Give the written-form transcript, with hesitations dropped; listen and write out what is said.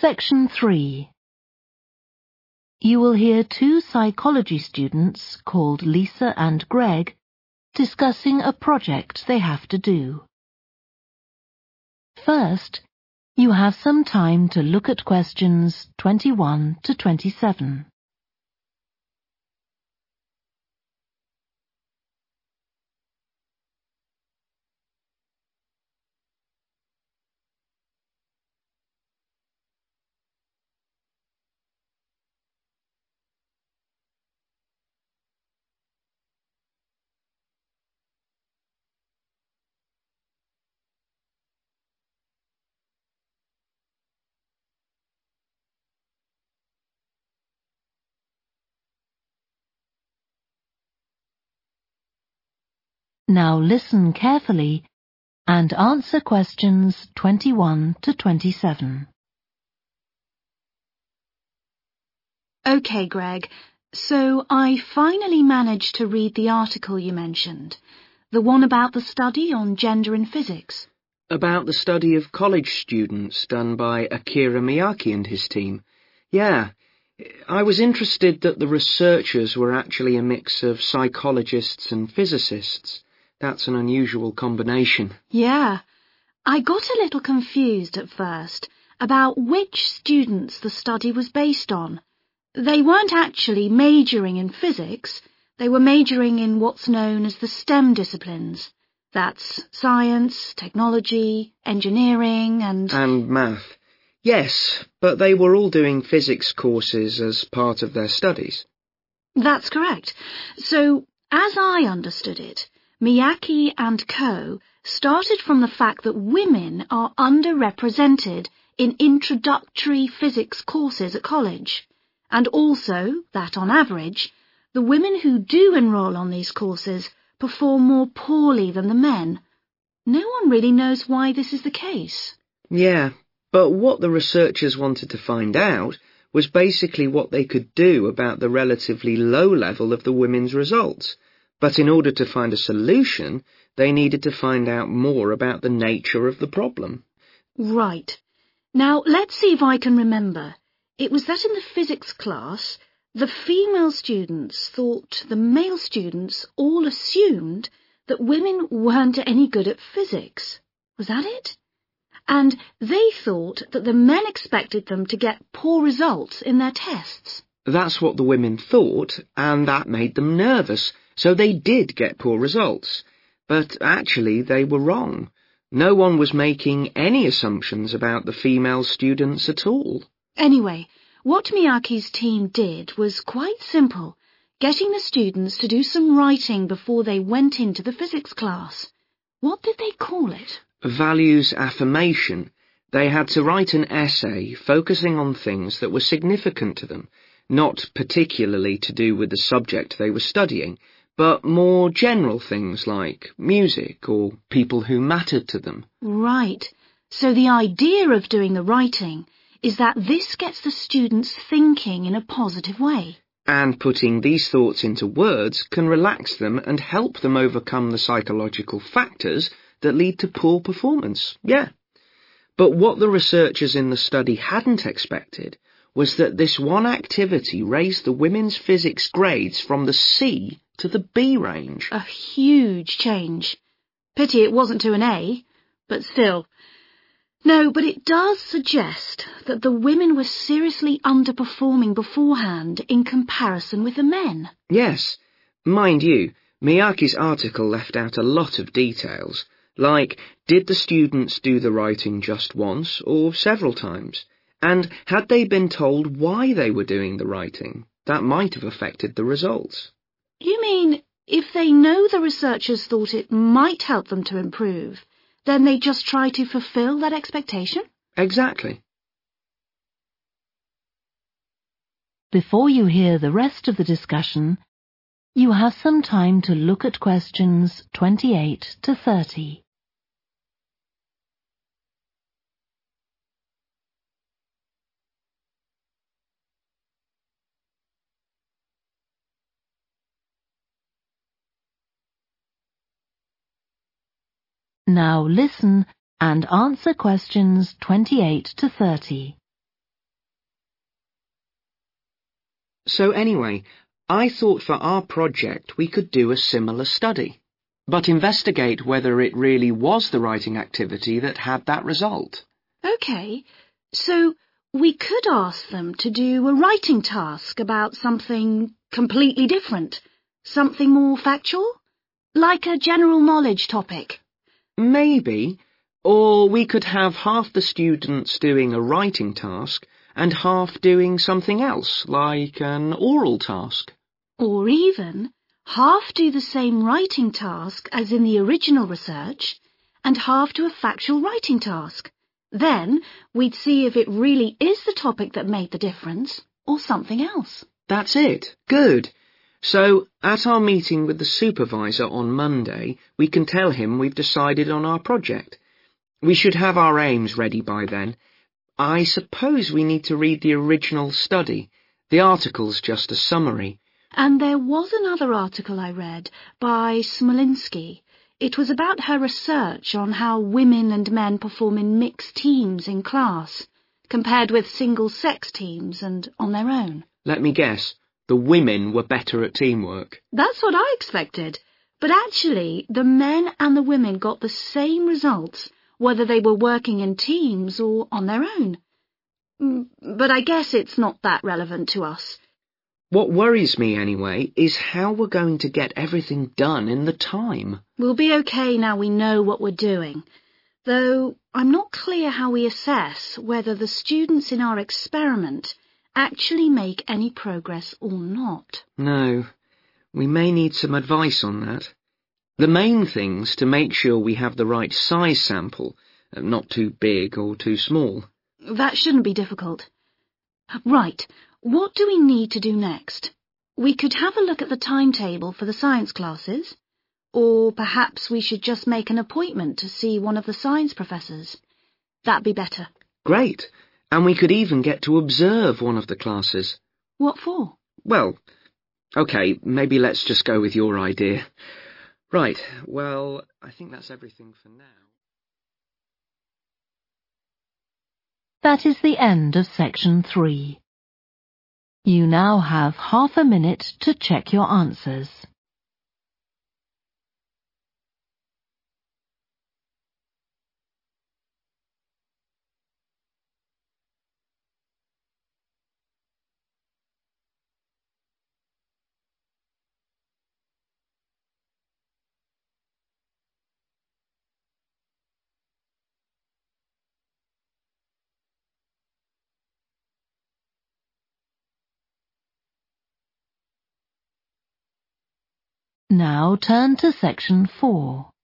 Section 3. You will hear two psychology students called Lisa and Greg discussing a project they have to do. First, you have some time to look at questions 21 to 27. Now listen carefully and answer questions 21 to 27. OK, Greg, so I finally managed to read the article you mentioned, the one about the study on gender in physics. About the study of college students done by Akira Miyake and his team. Yeah, I was interested that the researchers were actually a mix of psychologists and physicists. That's an unusual combination. Yeah, I got a little confused at first about which students the study was based on. They weren't actually majoring in physics, they were majoring in what's known as the STEM disciplines. That's science, technology, engineering and math. Yes, but they were all doing physics courses as part of their studies. That's correct. So, as I understood it, Miyake and co. started from the fact that women are underrepresented in introductory physics courses at college, and also that, on average, the women who do enroll on these courses perform more poorly than the men. No one really knows why this is the case. Yeah, but what the researchers wanted to find out was basically what they could do about the relatively low level of the women's results. But in order to find a solution, they needed to find out more about the nature of the problem. Right. Now, let's see if I can remember. It was that in the physics class, the female students thought the male students all assumed that women weren't any good at physics. Was that it? And they thought that the men expected them to get poor results in their tests. That's what the women thought, and that made them nervous. So they did get poor results. But actually they were wrong. No one was making any assumptions about the female students at all. Anyway, what Miyake's team did was quite simple, getting the students to do some writing before they went into the physics class. What did they call it? Values affirmation. They had to write an essay focusing on things that were significant to them, not particularly to do with the subject they were studying, but more general things like music or people who mattered to them. Right. So the idea of doing the writing is that this gets the students thinking in a positive way. And putting these thoughts into words can relax them and help them overcome the psychological factors that lead to poor performance. Yeah. But what the researchers in the study hadn't expected was that this one activity raised the women's physics grades from the C to the B range. A huge change. Pity it wasn't to an A, but still. No, but it does suggest that the women were seriously underperforming beforehand in comparison with the men. Yes. Mind you, Miyake's article left out a lot of details, like did the students do the writing just once or several times? And had they been told why they were doing the writing? That might have affected the results. You mean, if they know the researchers thought it might help them to improve, then they just try to fulfill that expectation? Exactly. Before you hear the rest of the discussion, you have some time to look at questions 28 to 30. Now listen and answer questions 28 to 30. So anyway, I thought for our project we could do a similar study, but investigate whether it really was the writing activity that had that result. OK, so we could ask them to do a writing task about something completely different, something more factual, like a general knowledge topic. Maybe, or we could have half the students doing a writing task and half doing something else, like an oral task. Or even half do the same writing task as in the original research and half do a factual writing task. Then we'd see if it really is the topic that made the difference or something else. That's it. Good. So, at our meeting with the supervisor on Monday, we can tell him we've decided on our project. We should have our aims ready by then. I suppose we need to read the original study. The article's just a summary. And there was another article I read by Smolinski. It was about her research on how women and men perform in mixed teams in class, compared with single-sex teams and on their own. Let me guess. The women were better at teamwork. That's what I expected. But actually, the men and the women got the same results, whether they were working in teams or on their own. But I guess it's not that relevant to us. What worries me, anyway, is how we're going to get everything done in the time. We'll be okay now we know what we're doing. Though I'm not clear how we assess whether the students in our experiment actually make any progress or not. No, we may need some advice on that. The main thing's to make sure we have the right size sample, not too big or too small. That shouldn't be difficult. Right, what do we need to do next? We could have a look at the timetable for the science classes, or perhaps we should just make an appointment to see one of the science professors. That'd be better. Great. And we could even get to observe one of the classes. What for? Well, OK, maybe let's just go with your idea. Right, well, I think that's everything for now. That is the end of section 3. You now have half a minute to check your answers. Now turn to section 4.